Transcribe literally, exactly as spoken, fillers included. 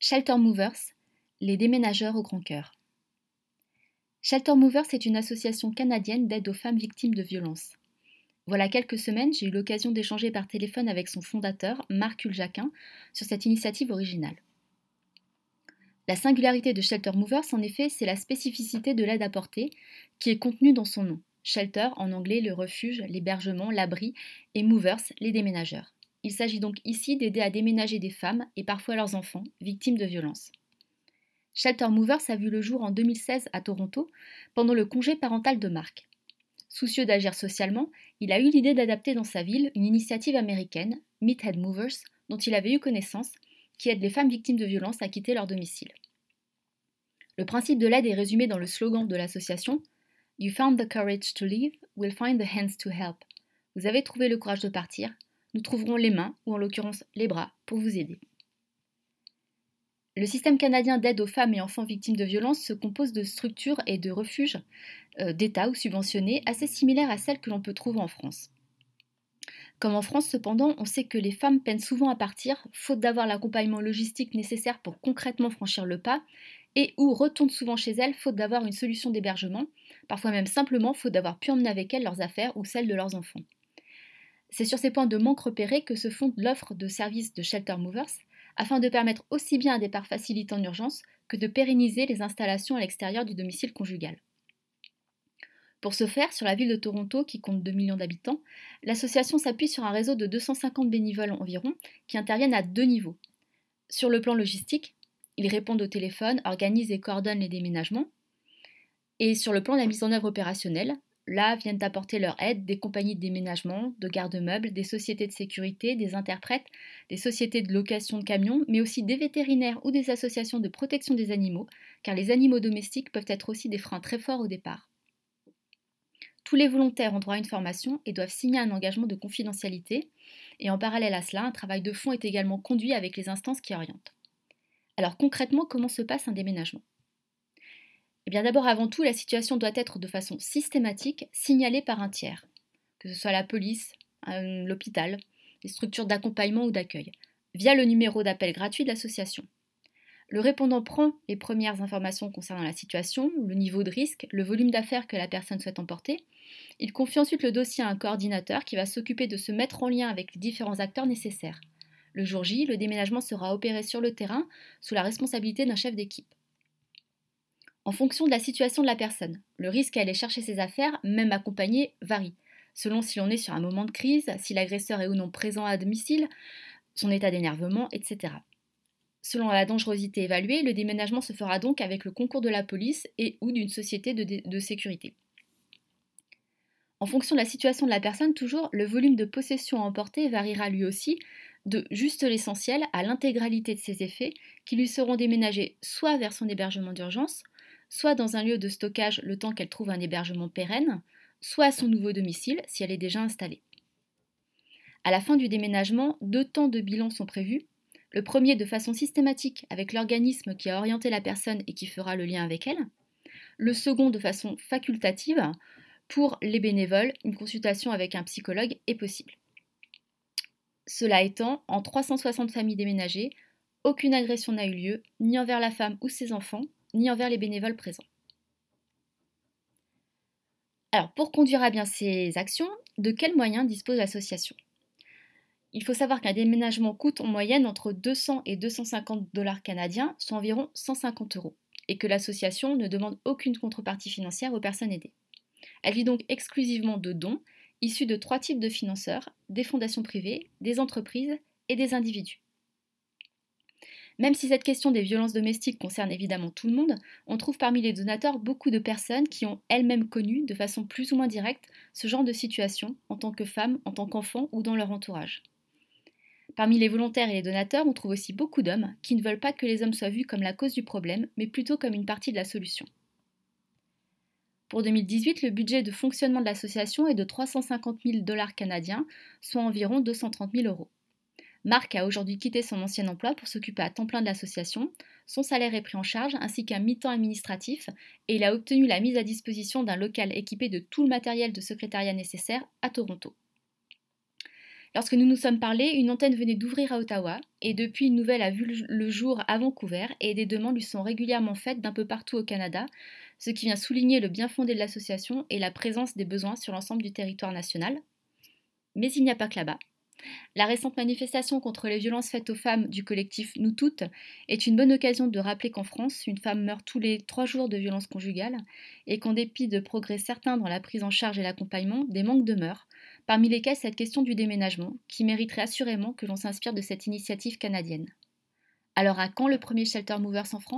Shelter Movers, les déménageurs au grand cœur. Shelter Movers est une association canadienne d'aide aux femmes victimes de violences. Voilà quelques semaines, j'ai eu l'occasion d'échanger par téléphone avec son fondateur, Marc Huljaquin, sur cette initiative originale. La singularité de Shelter Movers, en effet, c'est la spécificité de l'aide apportée qui est contenue dans son nom. Shelter, en anglais, le refuge, l'hébergement, l'abri, et Movers, les déménageurs. Il s'agit donc ici d'aider à déménager des femmes, et parfois leurs enfants, victimes de violences. Shelter Movers a vu le jour en deux mille seize à Toronto, pendant le congé parental de Marc. Soucieux d'agir socialement, il a eu l'idée d'adapter dans sa ville une initiative américaine, Meathead Movers, dont il avait eu connaissance, qui aide les femmes victimes de violences à quitter leur domicile. Le principe de l'aide est résumé dans le slogan de l'association « You found the courage to leave, we'll find the hands to help ». Vous avez trouvé le courage de partir, nous trouverons les mains, ou en l'occurrence les bras, pour vous aider. Le système canadien d'aide aux femmes et enfants victimes de violences se compose de structures et de refuges euh, d'État ou subventionnés assez similaires à celles que l'on peut trouver en France. Comme en France, cependant, on sait que les femmes peinent souvent à partir, faute d'avoir l'accompagnement logistique nécessaire pour concrètement franchir le pas, et ou retournent souvent chez elles, faute d'avoir une solution d'hébergement, parfois même simplement faute d'avoir pu emmener avec elles leurs affaires ou celles de leurs enfants. C'est sur ces points de manque repérés que se fonde l'offre de services de Shelter Movers, afin de permettre aussi bien un départ facilité en urgence que de pérenniser les installations à l'extérieur du domicile conjugal. Pour ce faire, sur la ville de Toronto, qui compte deux millions d'habitants, l'association s'appuie sur un réseau de deux cent cinquante bénévoles environ, qui interviennent à deux niveaux. Sur le plan logistique, ils répondent au téléphone, organisent et coordonnent les déménagements. Et sur le plan de la mise en œuvre opérationnelle, là viennent apporter leur aide des compagnies de déménagement, de garde-meubles, des sociétés de sécurité, des interprètes, des sociétés de location de camions, mais aussi des vétérinaires ou des associations de protection des animaux, car les animaux domestiques peuvent être aussi des freins très forts au départ. Tous les volontaires ont droit à une formation et doivent signer un engagement de confidentialité, et en parallèle à cela, un travail de fond est également conduit avec les instances qui orientent. Alors concrètement, comment se passe un déménagement ? Eh bien d'abord avant tout, la situation doit être de façon systématique signalée par un tiers, que ce soit la police, euh, l'hôpital, les structures d'accompagnement ou d'accueil, via le numéro d'appel gratuit de l'association. Le répondant prend les premières informations concernant la situation, le niveau de risque, le volume d'affaires que la personne souhaite emporter. Il confie ensuite le dossier à un coordinateur qui va s'occuper de se mettre en lien avec les différents acteurs nécessaires. Le jour J, le déménagement sera opéré sur le terrain sous la responsabilité d'un chef d'équipe. En fonction de la situation de la personne, le risque à aller chercher ses affaires, même accompagné, varie, selon si l'on est sur un moment de crise, si l'agresseur est ou non présent à domicile, son état d'énervement, et cetera. Selon la dangerosité évaluée, le déménagement se fera donc avec le concours de la police et ou d'une société de, dé- de sécurité. En fonction de la situation de la personne, toujours, le volume de possession à emporter variera lui aussi de juste l'essentiel à l'intégralité de ses effets qui lui seront déménagés soit vers son hébergement d'urgence, soit dans un lieu de stockage le temps qu'elle trouve un hébergement pérenne, soit à son nouveau domicile si elle est déjà installée. À la fin du déménagement, deux temps de bilan sont prévus. Le premier de façon systématique avec l'organisme qui a orienté la personne et qui fera le lien avec elle. Le second de façon facultative. Pour les bénévoles, une consultation avec un psychologue est possible. Cela étant, en trois cent soixante familles déménagées, aucune agression n'a eu lieu, ni envers la femme ou ses enfants, ni envers les bénévoles présents. Alors, pour conduire à bien ces actions, de quels moyens dispose l'association ? Il faut savoir qu'un déménagement coûte en moyenne entre deux cents et deux cent cinquante dollars canadiens, soit environ cent cinquante euros, et que l'association ne demande aucune contrepartie financière aux personnes aidées. Elle vit donc exclusivement de dons, issus de trois types de financeurs, des fondations privées, des entreprises et des individus. Même si cette question des violences domestiques concerne évidemment tout le monde, on trouve parmi les donateurs beaucoup de personnes qui ont elles-mêmes connu, de façon plus ou moins directe, ce genre de situation, en tant que femmes, en tant qu'enfants ou dans leur entourage. Parmi les volontaires et les donateurs, on trouve aussi beaucoup d'hommes qui ne veulent pas que les hommes soient vus comme la cause du problème, mais plutôt comme une partie de la solution. Pour deux mille dix-huit, le budget de fonctionnement de l'association est de trois cent cinquante mille dollars canadiens, soit environ deux cent trente mille euros. Marc a aujourd'hui quitté son ancien emploi pour s'occuper à temps plein de l'association. Son salaire est pris en charge ainsi qu'un mi-temps administratif et il a obtenu la mise à disposition d'un local équipé de tout le matériel de secrétariat nécessaire à Toronto. Lorsque nous nous sommes parlé, une antenne venait d'ouvrir à Ottawa, et depuis une nouvelle a vu le jour à Vancouver, et des demandes lui sont régulièrement faites d'un peu partout au Canada, ce qui vient souligner le bien fondé de l'association et la présence des besoins sur l'ensemble du territoire national. Mais il n'y a pas que là-bas. La récente manifestation contre les violences faites aux femmes du collectif Nous Toutes est une bonne occasion de rappeler qu'en France, une femme meurt tous les trois jours de violences conjugales et qu'en dépit de progrès certains dans la prise en charge et l'accompagnement, des manques demeurent, parmi lesquels cette question du déménagement, qui mériterait assurément que l'on s'inspire de cette initiative canadienne. Alors à quand le premier Shelter Movers en France ?